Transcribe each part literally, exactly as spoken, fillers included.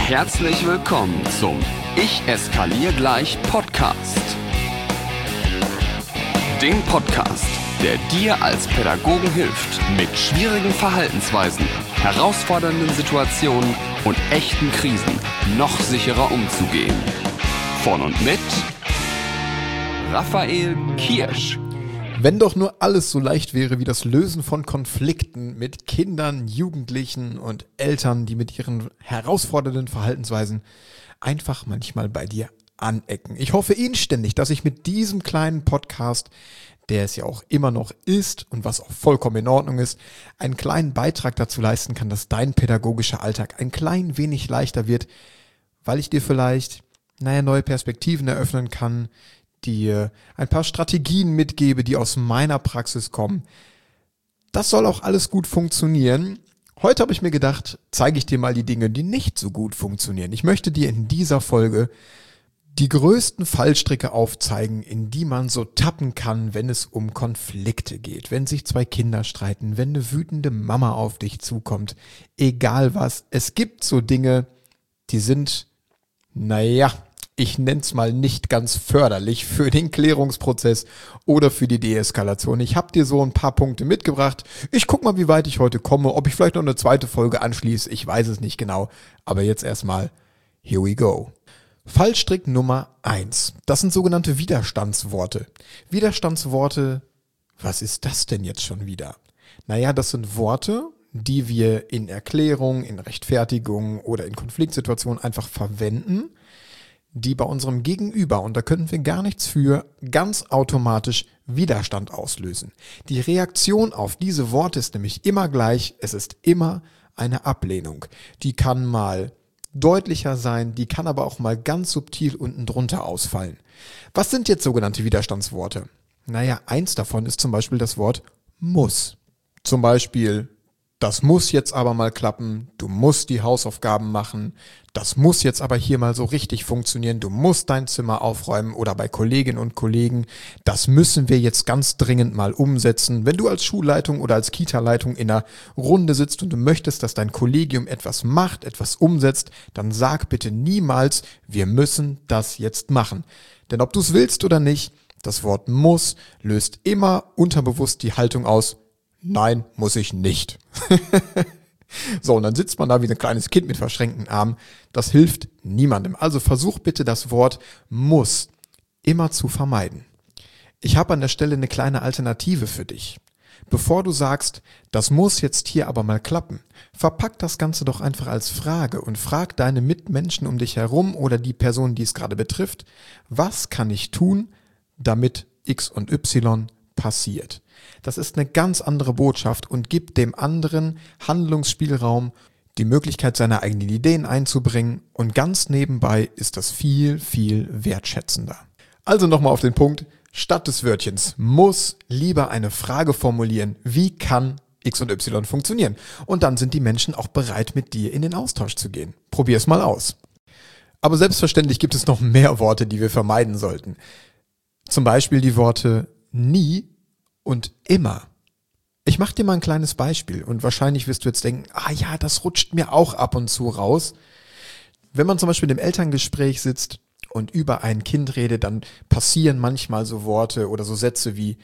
Herzlich willkommen zum Ich eskaliere gleich Podcast. Dem Podcast, der dir als Pädagogen hilft, mit schwierigen Verhaltensweisen, herausfordernden Situationen und echten Krisen noch sicherer umzugehen. Von und mit Raphael Kirsch. Wenn doch nur alles so leicht wäre wie das Lösen von Konflikten mit Kindern, Jugendlichen und Eltern, die mit ihren herausfordernden Verhaltensweisen einfach manchmal bei dir anecken. Ich hoffe inständig, dass ich mit diesem kleinen Podcast, der es ja auch immer noch ist und was auch vollkommen in Ordnung ist, einen kleinen Beitrag dazu leisten kann, dass dein pädagogischer Alltag ein klein wenig leichter wird, weil ich dir vielleicht, naja, neue Perspektiven eröffnen kann, dir ein paar Strategien mitgebe, die aus meiner Praxis kommen. Das soll auch alles gut funktionieren. Heute habe ich mir gedacht, zeige ich dir mal die Dinge, die nicht so gut funktionieren. Ich möchte dir in dieser Folge die größten Fallstricke aufzeigen, in die man so tappen kann, wenn es um Konflikte geht. Wenn sich zwei Kinder streiten, wenn eine wütende Mama auf dich zukommt, egal was. Es gibt so Dinge, die sind, naja, ich nenne es mal nicht ganz förderlich für den Klärungsprozess oder für die Deeskalation. Ich habe dir so ein paar Punkte mitgebracht. Ich guck mal, wie weit ich heute komme, ob ich vielleicht noch eine zweite Folge anschließe. Ich weiß es nicht genau. Aber jetzt erstmal, here we go. Fallstrick Nummer eins. Das sind sogenannte Widerstandsworte. Widerstandsworte, was ist das denn jetzt schon wieder? Naja, das sind Worte, die wir in Erklärung, in Rechtfertigung oder in Konfliktsituationen einfach verwenden, die bei unserem Gegenüber, und da können wir gar nichts für, ganz automatisch Widerstand auslösen. Die Reaktion auf diese Worte ist nämlich immer gleich, es ist immer eine Ablehnung. Die kann mal deutlicher sein, die kann aber auch mal ganz subtil unten drunter ausfallen. Was sind jetzt sogenannte Widerstandsworte? Naja, eins davon ist zum Beispiel das Wort muss. Zum Beispiel, das muss jetzt aber mal klappen, du musst die Hausaufgaben machen, das muss jetzt aber hier mal so richtig funktionieren, du musst dein Zimmer aufräumen oder bei Kolleginnen und Kollegen, das müssen wir jetzt ganz dringend mal umsetzen. Wenn du als Schulleitung oder als Kita-Leitung in einer Runde sitzt und du möchtest, dass dein Kollegium etwas macht, etwas umsetzt, dann sag bitte niemals, wir müssen das jetzt machen. Denn ob du es willst oder nicht, das Wort muss löst immer unterbewusst die Haltung aus, nein, muss ich nicht. So, und dann sitzt man da wie ein kleines Kind mit verschränkten Armen. Das hilft niemandem. Also versuch bitte das Wort muss immer zu vermeiden. Ich habe an der Stelle eine kleine Alternative für dich. Bevor du sagst, das muss jetzt hier aber mal klappen, verpack das Ganze doch einfach als Frage und frag deine Mitmenschen um dich herum oder die Person, die es gerade betrifft, was kann ich tun, damit X und Y passiert. Das ist eine ganz andere Botschaft und gibt dem anderen Handlungsspielraum, die Möglichkeit, seine eigenen Ideen einzubringen, und ganz nebenbei ist das viel, viel wertschätzender. Also nochmal auf den Punkt, statt des Wörtchens muss lieber eine Frage formulieren, wie kann X und Y funktionieren? Und dann sind die Menschen auch bereit, mit dir in den Austausch zu gehen. Probier es mal aus. Aber selbstverständlich gibt es noch mehr Worte, die wir vermeiden sollten. Zum Beispiel die Worte nie und immer. Ich mache dir mal ein kleines Beispiel und wahrscheinlich wirst du jetzt denken, ah ja, das rutscht mir auch ab und zu raus. Wenn man zum Beispiel im Elterngespräch sitzt und über ein Kind redet, dann passieren manchmal so Worte oder so Sätze wie,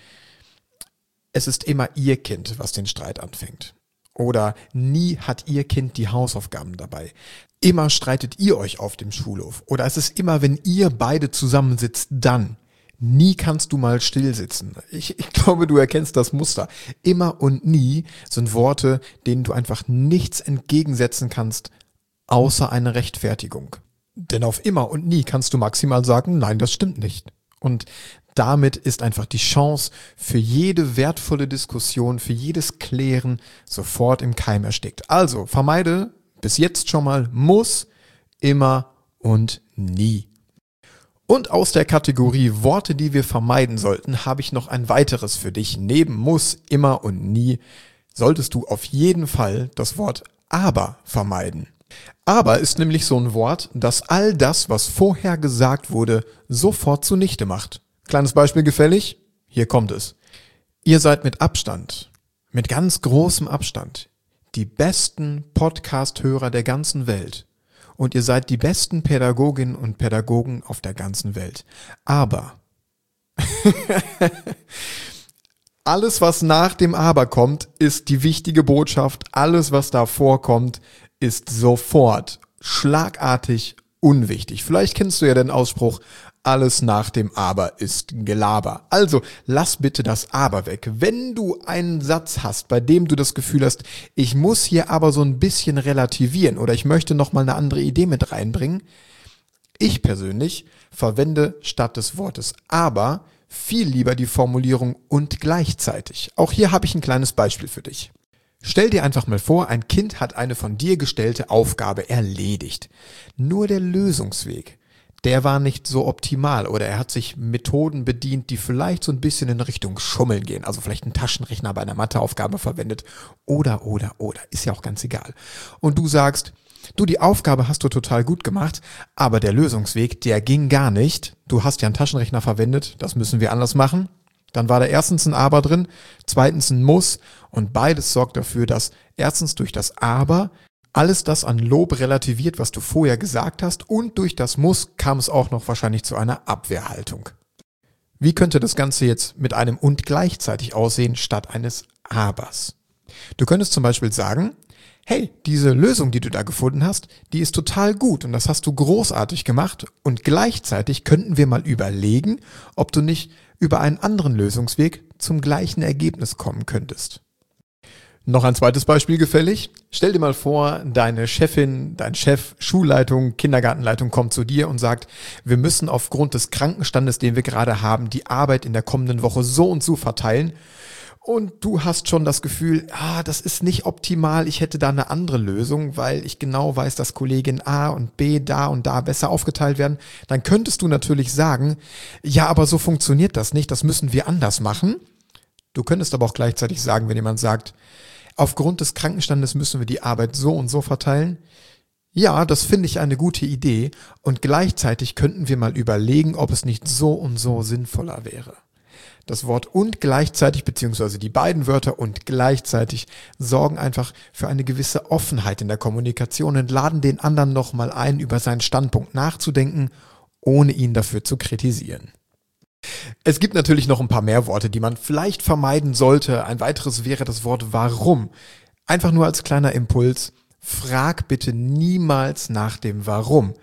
es ist immer ihr Kind, was den Streit anfängt. Oder nie hat ihr Kind die Hausaufgaben dabei. Immer streitet ihr euch auf dem Schulhof. Oder es ist immer, wenn ihr beide zusammensitzt, dann. Nie kannst du mal still sitzen. Ich, ich glaube, du erkennst das Muster. Immer und nie sind Worte, denen du einfach nichts entgegensetzen kannst, außer eine Rechtfertigung. Denn auf immer und nie kannst du maximal sagen, nein, das stimmt nicht. Und damit ist einfach die Chance für jede wertvolle Diskussion, für jedes Klären sofort im Keim erstickt. Also vermeide bis jetzt schon mal muss, immer und nie. Und aus der Kategorie Worte, die wir vermeiden sollten, habe ich noch ein weiteres für dich. Neben muss, immer und nie solltest du auf jeden Fall das Wort aber vermeiden. Aber ist nämlich so ein Wort, das all das, was vorher gesagt wurde, sofort zunichte macht. Kleines Beispiel gefällig? Hier kommt es. Ihr seid mit Abstand, mit ganz großem Abstand, die besten Podcast-Hörer der ganzen Welt. und ihr seid die besten Pädagoginnen und Pädagogen auf der ganzen Welt. Aber alles, was nach dem Aber kommt, ist die wichtige Botschaft. Alles, was davor kommt, ist sofort, schlagartig unwichtig. Vielleicht kennst du ja den Ausspruch, alles nach dem Aber ist Gelaber. Also lass bitte das Aber weg. Wenn du einen Satz hast, bei dem du das Gefühl hast, ich muss hier aber so ein bisschen relativieren oder ich möchte nochmal eine andere Idee mit reinbringen, ich persönlich verwende statt des Wortes aber viel lieber die Formulierung und gleichzeitig. Auch hier habe ich ein kleines Beispiel für dich. Stell dir einfach mal vor, ein Kind hat eine von dir gestellte Aufgabe erledigt. Nur der Lösungsweg, der war nicht so optimal oder er hat sich Methoden bedient, die vielleicht so ein bisschen in Richtung Schummeln gehen. Also vielleicht einen Taschenrechner bei einer Matheaufgabe verwendet oder, oder, oder. Ist ja auch ganz egal. Und du sagst, du, die Aufgabe hast du total gut gemacht, aber der Lösungsweg, der ging gar nicht. Du hast ja einen Taschenrechner verwendet, das müssen wir anders machen. Dann war da erstens ein Aber drin, zweitens ein Muss und beides sorgt dafür, dass erstens durch das Aber alles das an Lob relativiert, was du vorher gesagt hast und durch das Muss kam es auch noch wahrscheinlich zu einer Abwehrhaltung. Wie könnte das Ganze jetzt mit einem und gleichzeitig aussehen statt eines Abers? Du könntest zum Beispiel sagen, hey, diese Lösung, die du da gefunden hast, die ist total gut und das hast du großartig gemacht und gleichzeitig könnten wir mal überlegen, ob du nicht über einen anderen Lösungsweg zum gleichen Ergebnis kommen könntest. Noch ein zweites Beispiel gefällig. Stell dir mal vor, deine Chefin, dein Chef, Schulleitung, Kindergartenleitung kommt zu dir und sagt, wir müssen aufgrund des Krankenstandes, den wir gerade haben, die Arbeit in der kommenden Woche so und so verteilen. Und du hast schon das Gefühl, ah, das ist nicht optimal, ich hätte da eine andere Lösung, weil ich genau weiß, dass Kollegin A und B da und da besser aufgeteilt werden. Dann könntest du natürlich sagen, ja, aber so funktioniert das nicht, das müssen wir anders machen. Du könntest aber auch gleichzeitig sagen, wenn jemand sagt, aufgrund des Krankenstandes müssen wir die Arbeit so und so verteilen. Ja, das finde ich eine gute Idee und gleichzeitig könnten wir mal überlegen, ob es nicht so und so sinnvoller wäre. Das Wort und gleichzeitig, beziehungsweise die beiden Wörter und gleichzeitig sorgen einfach für eine gewisse Offenheit in der Kommunikation und laden den anderen nochmal ein, über seinen Standpunkt nachzudenken, ohne ihn dafür zu kritisieren. Es gibt natürlich noch ein paar mehr Worte, die man vielleicht vermeiden sollte. Ein weiteres wäre das Wort warum. Einfach nur als kleiner Impuls, frag bitte niemals nach dem Warum,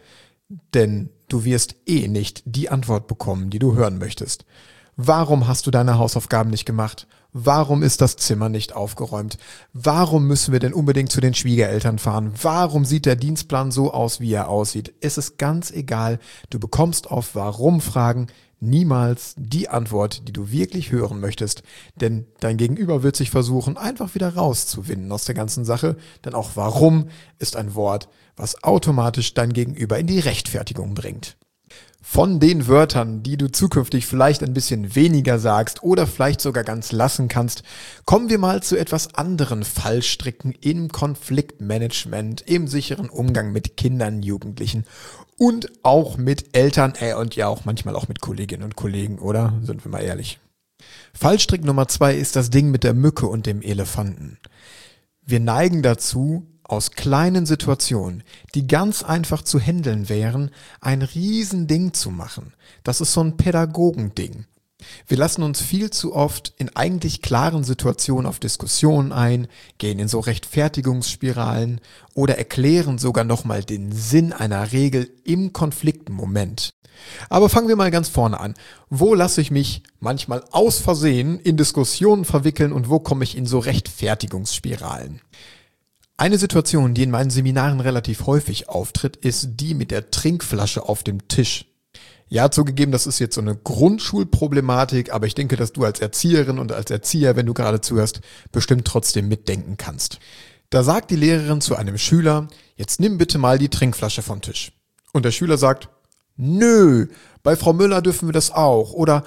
denn du wirst eh nicht die Antwort bekommen, die du hören möchtest. Warum hast du deine Hausaufgaben nicht gemacht? Warum ist das Zimmer nicht aufgeräumt? Warum müssen wir denn unbedingt zu den Schwiegereltern fahren? Warum sieht der Dienstplan so aus, wie er aussieht? Es ist ganz egal, du bekommst auf Warum-Fragen niemals die Antwort, die du wirklich hören möchtest, denn dein Gegenüber wird sich versuchen, einfach wieder rauszuwinden aus der ganzen Sache, denn auch Warum ist ein Wort, was automatisch dein Gegenüber in die Rechtfertigung bringt. Von den Wörtern, die du zukünftig vielleicht ein bisschen weniger sagst oder vielleicht sogar ganz lassen kannst, kommen wir mal zu etwas anderen Fallstricken im Konfliktmanagement, im sicheren Umgang mit Kindern, Jugendlichen und auch mit Eltern äh, und ja auch manchmal auch mit Kolleginnen und Kollegen, oder? Sind wir mal ehrlich. Fallstrick Nummer zwei ist das Ding mit der Mücke und dem Elefanten. Wir neigen dazu, aus kleinen Situationen, die ganz einfach zu handeln wären, ein Riesending zu machen. Das ist so ein Pädagogending. Wir lassen uns viel zu oft in eigentlich klaren Situationen auf Diskussionen ein, gehen in so Rechtfertigungsspiralen oder erklären sogar nochmal den Sinn einer Regel im Konfliktmoment. Aber fangen wir mal ganz vorne an. Wo lasse ich mich manchmal aus Versehen in Diskussionen verwickeln und wo komme ich in so Rechtfertigungsspiralen? Eine Situation, die in meinen Seminaren relativ häufig auftritt, ist die mit der Trinkflasche auf dem Tisch. Ja, zugegeben, das ist jetzt so eine Grundschulproblematik, aber ich denke, dass du als Erzieherin und als Erzieher, wenn du gerade zuhörst, bestimmt trotzdem mitdenken kannst. Da sagt die Lehrerin zu einem Schüler, jetzt nimm bitte mal die Trinkflasche vom Tisch. Und der Schüler sagt, nö, bei Frau Müller dürfen wir das auch. Oder,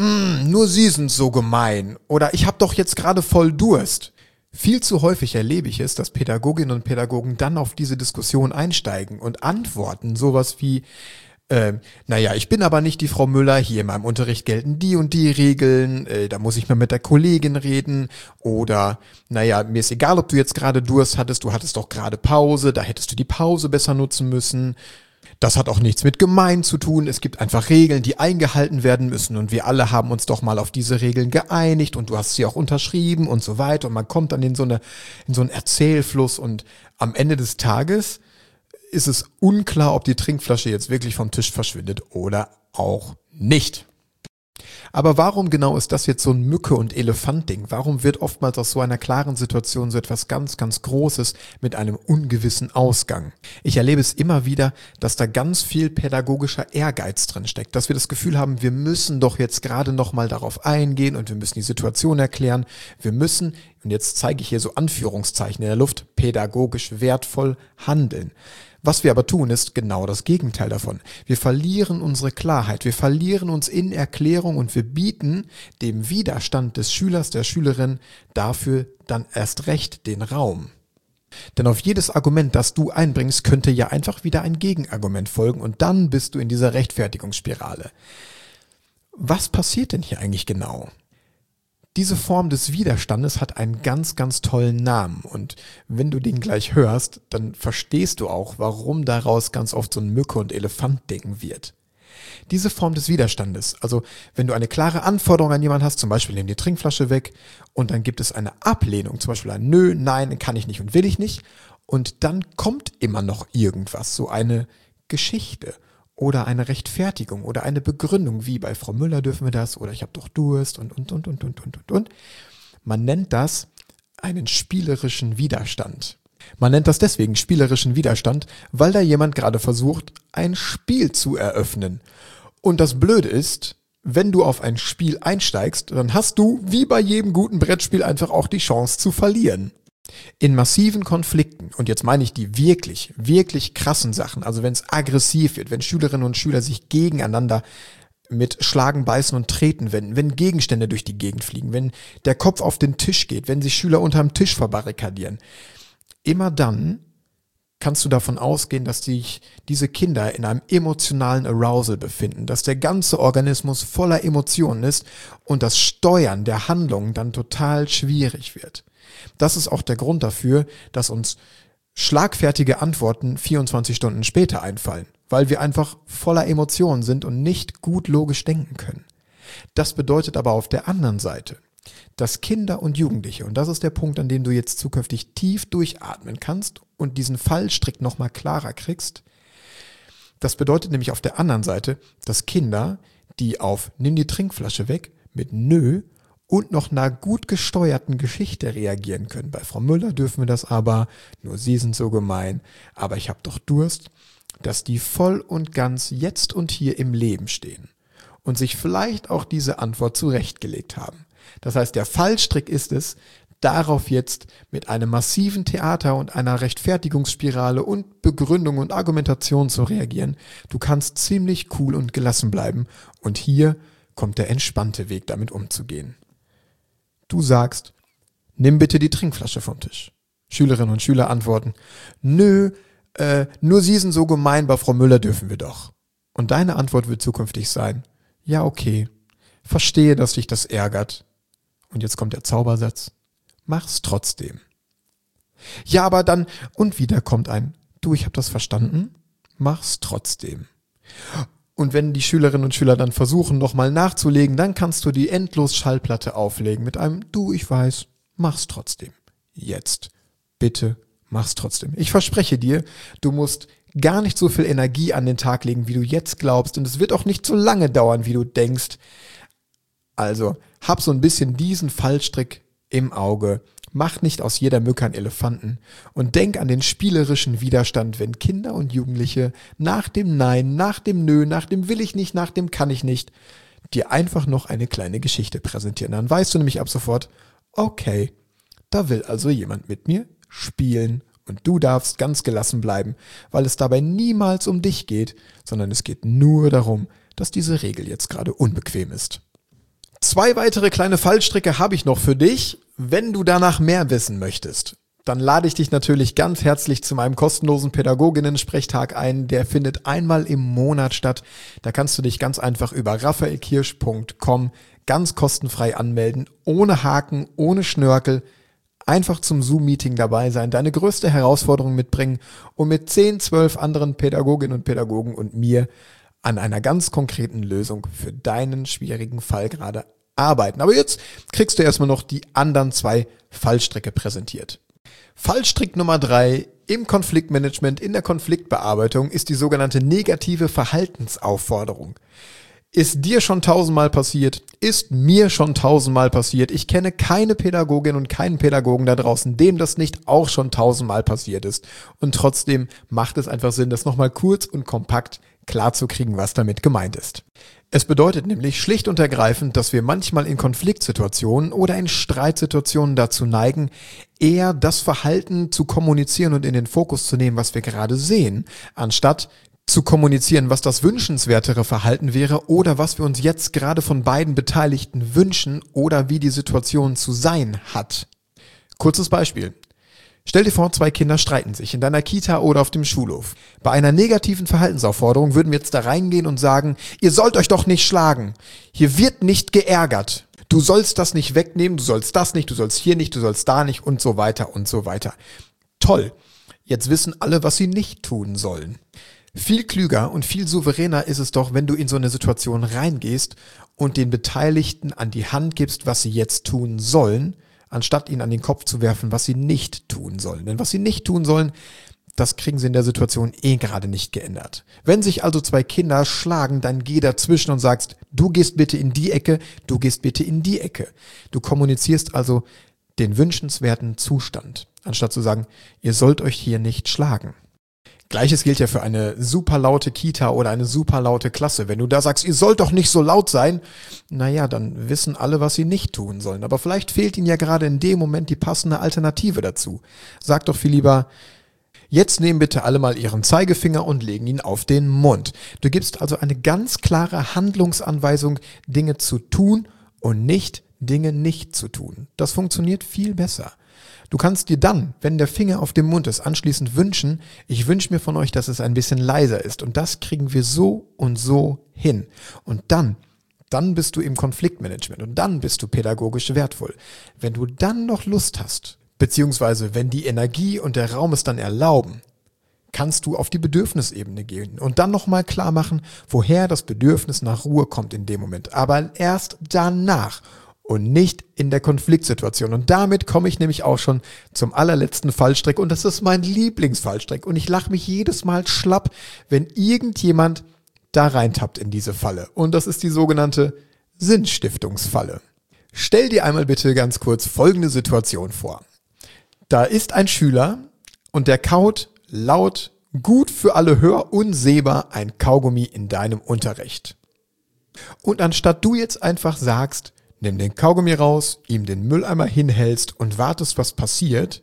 nur Sie sind so gemein. Oder ich habe doch jetzt gerade voll Durst. Viel zu häufig erlebe ich es, dass Pädagoginnen und Pädagogen dann auf diese Diskussion einsteigen und antworten, sowas wie, Ähm, naja, ich bin aber nicht die Frau Müller, hier in meinem Unterricht gelten die und die Regeln, äh, da muss ich mal mit der Kollegin reden. Oder, naja, mir ist egal, ob du jetzt gerade Durst hattest, du hattest doch gerade Pause, da hättest du die Pause besser nutzen müssen. Das hat auch nichts mit gemein zu tun, es gibt einfach Regeln, die eingehalten werden müssen und wir alle haben uns doch mal auf diese Regeln geeinigt und du hast sie auch unterschrieben und so weiter. Und man kommt dann in so eine, in so einen Erzählfluss und am Ende des Tages ist es unklar, ob die Trinkflasche jetzt wirklich vom Tisch verschwindet oder auch nicht. Aber warum genau ist das jetzt so ein Mücke- und Elefant-Ding? Warum wird oftmals aus so einer klaren Situation so etwas ganz, ganz Großes mit einem ungewissen Ausgang? Ich erlebe es immer wieder, dass da ganz viel pädagogischer Ehrgeiz drin steckt, dass wir das Gefühl haben, wir müssen doch jetzt gerade nochmal darauf eingehen und wir müssen die Situation erklären. Wir müssen, und jetzt zeige ich hier so Anführungszeichen in der Luft, pädagogisch wertvoll handeln. Was wir aber tun, ist genau das Gegenteil davon. Wir verlieren unsere Klarheit, wir verlieren uns in Erklärung und wir bieten dem Widerstand des Schülers, der Schülerin dafür dann erst recht den Raum. Denn auf jedes Argument, das du einbringst, könnte ja einfach wieder ein Gegenargument folgen und dann bist du in dieser Rechtfertigungsspirale. Was passiert denn hier eigentlich genau? Diese Form des Widerstandes hat einen ganz, ganz tollen Namen und wenn du den gleich hörst, dann verstehst du auch, warum daraus ganz oft so ein Mücke- und Elefant-Ding wird. Diese Form des Widerstandes, also wenn du eine klare Anforderung an jemanden hast, zum Beispiel nimm die Trinkflasche weg und dann gibt es eine Ablehnung, zum Beispiel ein Nö, Nein, kann ich nicht und will ich nicht und dann kommt immer noch irgendwas, so eine Geschichte. Oder eine Rechtfertigung oder eine Begründung, wie bei Frau Müller dürfen wir das oder ich habe doch Durst und, und, und, und, und, und, und, und. Man nennt das einen spielerischen Widerstand. Man nennt das deswegen spielerischen Widerstand, weil da jemand gerade versucht, ein Spiel zu eröffnen. Und das Blöde ist, wenn du auf ein Spiel einsteigst, dann hast du, wie bei jedem guten Brettspiel, einfach auch die Chance zu verlieren. In massiven Konflikten, und jetzt meine ich die wirklich, wirklich krassen Sachen, also wenn es aggressiv wird, wenn Schülerinnen und Schüler sich gegeneinander mit Schlagen, Beißen und Treten wenden, wenn Gegenstände durch die Gegend fliegen, wenn der Kopf auf den Tisch geht, wenn sich Schüler unterm Tisch verbarrikadieren, immer dann kannst du davon ausgehen, dass sich diese Kinder in einem emotionalen Arousal befinden, dass der ganze Organismus voller Emotionen ist und das Steuern der Handlungen dann total schwierig wird. Das ist auch der Grund dafür, dass uns schlagfertige Antworten vierundzwanzig Stunden später einfallen, weil wir einfach voller Emotionen sind und nicht gut logisch denken können. Das bedeutet aber auf der anderen Seite, dass Kinder und Jugendliche, und das ist der Punkt, an dem du jetzt zukünftig tief durchatmen kannst und diesen Fallstrick nochmal klarer kriegst, das bedeutet nämlich auf der anderen Seite, dass Kinder, die auf nimm die Trinkflasche weg mit Nö und noch einer gut gesteuerten Geschichte reagieren können. Bei Frau Müller dürfen wir das aber, nur Sie sind so gemein, aber ich habe doch Durst, dass die voll und ganz jetzt und hier im Leben stehen und sich vielleicht auch diese Antwort zurechtgelegt haben. Das heißt, der Fallstrick ist es, darauf jetzt mit einem massiven Theater und einer Rechtfertigungsspirale und Begründung und Argumentation zu reagieren. Du kannst ziemlich cool und gelassen bleiben und hier kommt der entspannte Weg, damit umzugehen. Du sagst, nimm bitte die Trinkflasche vom Tisch. Schülerinnen und Schüler antworten, nö, äh, nur Sie sind so gemein, bei Frau Müller dürfen wir doch. Und deine Antwort wird zukünftig sein, ja okay, verstehe, dass dich das ärgert. Und jetzt kommt der Zaubersatz, mach's trotzdem. Ja, aber dann, und wieder kommt ein, du, ich habe das verstanden, mach's trotzdem. Und wenn die Schülerinnen und Schüler dann versuchen, nochmal nachzulegen, dann kannst du die endlos Schallplatte auflegen mit einem du, ich weiß, mach's trotzdem. Jetzt, bitte, mach's trotzdem. Ich verspreche dir, du musst gar nicht so viel Energie an den Tag legen, wie du jetzt glaubst. Und es wird auch nicht so lange dauern, wie du denkst. Also, hab so ein bisschen diesen Fallstrick im Auge. Mach nicht aus jeder Mücke einen Elefanten und denk an den spielerischen Widerstand, wenn Kinder und Jugendliche nach dem Nein, nach dem Nö, nach dem Will ich nicht, nach dem Kann ich nicht, dir einfach noch eine kleine Geschichte präsentieren. Dann weißt du nämlich ab sofort, okay, da will also jemand mit mir spielen und du darfst ganz gelassen bleiben, weil es dabei niemals um dich geht, sondern es geht nur darum, dass diese Regel jetzt gerade unbequem ist. Zwei weitere kleine Fallstricke habe ich noch für dich, wenn du danach mehr wissen möchtest. Dann lade ich dich natürlich ganz herzlich zu meinem kostenlosen Pädagoginnen-Sprechtag ein. Der findet einmal im Monat statt. Da kannst du dich ganz einfach über raphael kirsch punkt com ganz kostenfrei anmelden, ohne Haken, ohne Schnörkel. Einfach zum Zoom-Meeting dabei sein, deine größte Herausforderung mitbringen und mit zehn, zwölf anderen Pädagoginnen und Pädagogen und mir an einer ganz konkreten Lösung für deinen schwierigen Fall gerade arbeiten. Aber jetzt kriegst du erstmal noch die anderen zwei Fallstricke präsentiert. Fallstrick Nummer drei im Konfliktmanagement, in der Konfliktbearbeitung ist die sogenannte negative Verhaltensaufforderung. Ist dir schon tausendmal passiert? Ist mir schon tausendmal passiert? Ich kenne keine Pädagogin und keinen Pädagogen da draußen, dem das nicht auch schon tausendmal passiert ist. Und trotzdem macht es einfach Sinn, das nochmal kurz und kompakt klarzukriegen, was damit gemeint ist. Es bedeutet nämlich schlicht und ergreifend, dass wir manchmal in Konfliktsituationen oder in Streitsituationen dazu neigen, eher das Verhalten zu kommunizieren und in den Fokus zu nehmen, was wir gerade sehen, anstatt zu kommunizieren, was das wünschenswertere Verhalten wäre oder was wir uns jetzt gerade von beiden Beteiligten wünschen oder wie die Situation zu sein hat. Kurzes Beispiel. Stell dir vor, zwei Kinder streiten sich in deiner Kita oder auf dem Schulhof. Bei einer negativen Verhaltensaufforderung würden wir jetzt da reingehen und sagen, ihr sollt euch doch nicht schlagen. Hier wird nicht geärgert. Du sollst das nicht wegnehmen, du sollst das nicht, du sollst hier nicht, du sollst da nicht und so weiter und so weiter. Toll. Jetzt wissen alle, was sie nicht tun sollen. Viel klüger und viel souveräner ist es doch, wenn du in so eine Situation reingehst und den Beteiligten an die Hand gibst, was sie jetzt tun sollen, anstatt ihnen an den Kopf zu werfen, was sie nicht tun sollen. Denn was sie nicht tun sollen, das kriegen sie in der Situation eh gerade nicht geändert. Wenn sich also zwei Kinder schlagen, dann geh dazwischen und sagst, du gehst bitte in die Ecke, du gehst bitte in die Ecke. Du kommunizierst also den wünschenswerten Zustand, anstatt zu sagen, ihr sollt euch hier nicht schlagen. Gleiches gilt ja für eine super laute Kita oder eine super laute Klasse. Wenn du da sagst, ihr sollt doch nicht so laut sein, naja, dann wissen alle, was sie nicht tun sollen. Aber vielleicht fehlt ihnen ja gerade in dem Moment die passende Alternative dazu. Sag doch viel lieber, jetzt nehmen bitte alle mal ihren Zeigefinger und legen ihn auf den Mund. Du gibst also eine ganz klare Handlungsanweisung, Dinge zu tun und nicht Dinge nicht zu tun. Das funktioniert viel besser. Du kannst dir dann, wenn der Finger auf dem Mund ist, anschließend wünschen, ich wünsche mir von euch, dass es ein bisschen leiser ist. Und das kriegen wir so und so hin. Und dann, dann bist du im Konfliktmanagement und dann bist du pädagogisch wertvoll. Wenn du dann noch Lust hast, beziehungsweise wenn die Energie und der Raum es dann erlauben, kannst du auf die Bedürfnisebene gehen und dann nochmal klar machen, woher das Bedürfnis nach Ruhe kommt in dem Moment. Aber erst danach. Und nicht in der Konfliktsituation. Und damit komme ich nämlich auch schon zum allerletzten Fallstrick. Und das ist mein Lieblingsfallstrick. Und ich lache mich jedes Mal schlapp, wenn irgendjemand da reintappt in diese Falle. Und das ist die sogenannte Sinnstiftungsfalle. Stell dir einmal bitte ganz kurz folgende Situation vor. Da ist ein Schüler und der kaut laut, gut für alle hör- und sehbar ein Kaugummi in deinem Unterricht. Und anstatt du jetzt einfach sagst, nimm den Kaugummi raus, ihm den Mülleimer hinhältst und wartest, was passiert,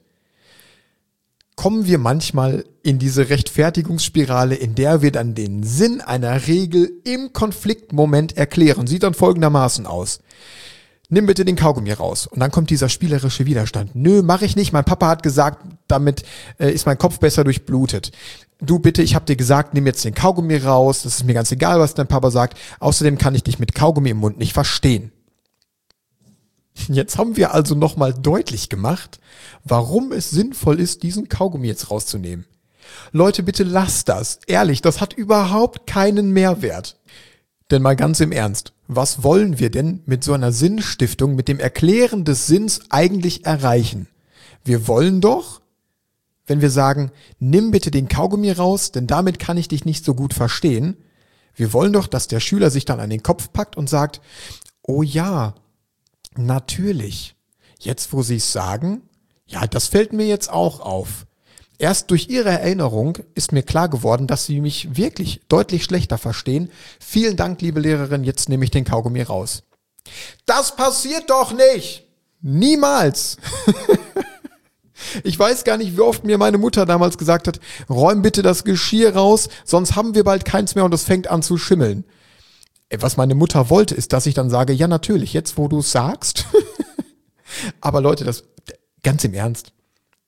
kommen wir manchmal in diese Rechtfertigungsspirale, in der wir dann den Sinn einer Regel im Konfliktmoment erklären. Sieht dann folgendermaßen aus. Nimm bitte den Kaugummi raus. Und dann kommt dieser spielerische Widerstand. Nö, mache ich nicht. Mein Papa hat gesagt, damit äh, ist mein Kopf besser durchblutet. Du bitte, ich habe dir gesagt, nimm jetzt den Kaugummi raus. Das ist mir ganz egal, was dein Papa sagt. Außerdem kann ich dich mit Kaugummi im Mund nicht verstehen. Jetzt haben wir also nochmal deutlich gemacht, warum es sinnvoll ist, diesen Kaugummi jetzt rauszunehmen. Leute, bitte lasst das. Ehrlich, das hat überhaupt keinen Mehrwert. Denn mal ganz im Ernst, was wollen wir denn mit so einer Sinnstiftung, mit dem Erklären des Sinns eigentlich erreichen? Wir wollen doch, wenn wir sagen, nimm bitte den Kaugummi raus, denn damit kann ich dich nicht so gut verstehen. Wir wollen doch, dass der Schüler sich dann an den Kopf packt und sagt, oh ja, natürlich. Jetzt, wo Sie es sagen, ja, das fällt mir jetzt auch auf. Erst durch Ihre Erinnerung ist mir klar geworden, dass Sie mich wirklich deutlich schlechter verstehen. Vielen Dank, liebe Lehrerin, jetzt nehme ich den Kaugummi raus. Das passiert doch nicht! Niemals! Ich weiß gar nicht, wie oft mir meine Mutter damals gesagt hat, räum bitte das Geschirr raus, sonst haben wir bald keins mehr und es fängt an zu schimmeln. Was meine Mutter wollte, ist, dass ich dann sage, ja natürlich, jetzt wo du es sagst. Aber Leute, das ganz im Ernst,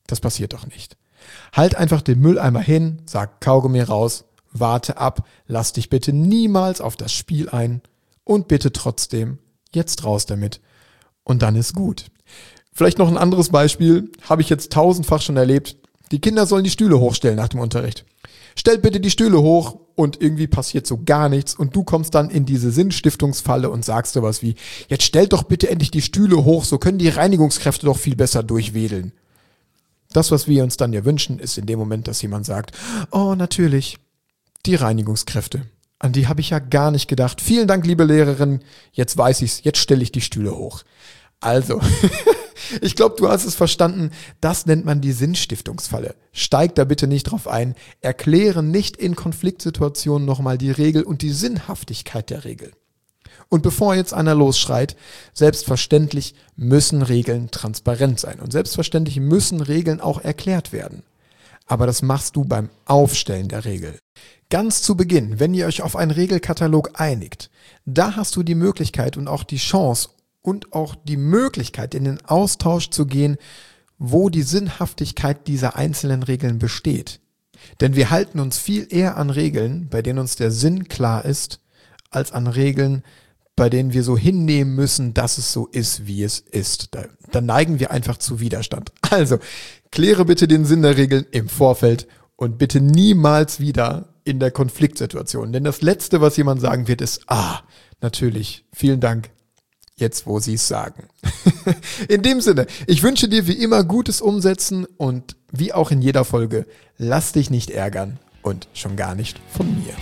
Das passiert doch nicht. Halt einfach den Mülleimer hin, sag Kaugummi raus, warte ab, lass dich bitte niemals auf das Spiel ein und bitte trotzdem jetzt raus damit. Und dann ist gut. Vielleicht noch ein anderes Beispiel, habe ich jetzt tausendfach schon erlebt. Die Kinder sollen die Stühle hochstellen nach dem Unterricht. Stellt bitte die Stühle hoch und irgendwie passiert so gar nichts und du kommst dann in diese Sinnstiftungsfalle und sagst sowas wie, jetzt stellt doch bitte endlich die Stühle hoch, so können die Reinigungskräfte doch viel besser durchwedeln. Das, was wir uns dann ja wünschen, ist in dem Moment, dass jemand sagt, oh natürlich, die Reinigungskräfte, an die habe ich ja gar nicht gedacht. Vielen Dank, liebe Lehrerin, jetzt weiß ich's, jetzt stelle ich die Stühle hoch. Also, ich glaube, du hast es verstanden, das nennt man die Sinnstiftungsfalle. Steig da bitte nicht drauf ein, erkläre nicht in Konfliktsituationen nochmal die Regel und die Sinnhaftigkeit der Regel. Und bevor jetzt einer losschreit, selbstverständlich müssen Regeln transparent sein und selbstverständlich müssen Regeln auch erklärt werden. Aber das machst du beim Aufstellen der Regel. Ganz zu Beginn, wenn ihr euch auf einen Regelkatalog einigt, da hast du die Möglichkeit und auch die Chance und auch die Möglichkeit, in den Austausch zu gehen, wo die Sinnhaftigkeit dieser einzelnen Regeln besteht. Denn wir halten uns viel eher an Regeln, bei denen uns der Sinn klar ist, als an Regeln, bei denen wir so hinnehmen müssen, dass es so ist, wie es ist. Da, da neigen wir einfach zu Widerstand. Also, kläre bitte den Sinn der Regeln im Vorfeld und bitte niemals wieder in der Konfliktsituation. Denn das Letzte, was jemand sagen wird, ist, ah, natürlich, vielen Dank, jetzt wo Sie es sagen. In dem Sinne, ich wünsche dir wie immer gutes Umsetzen und wie auch in jeder Folge, lass dich nicht ärgern und schon gar nicht von mir.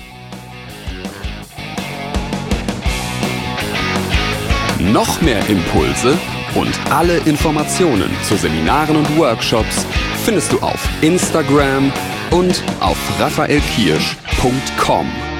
Noch mehr Impulse und alle Informationen zu Seminaren und Workshops findest du auf Instagram und auf raphaelkirsch punkt com.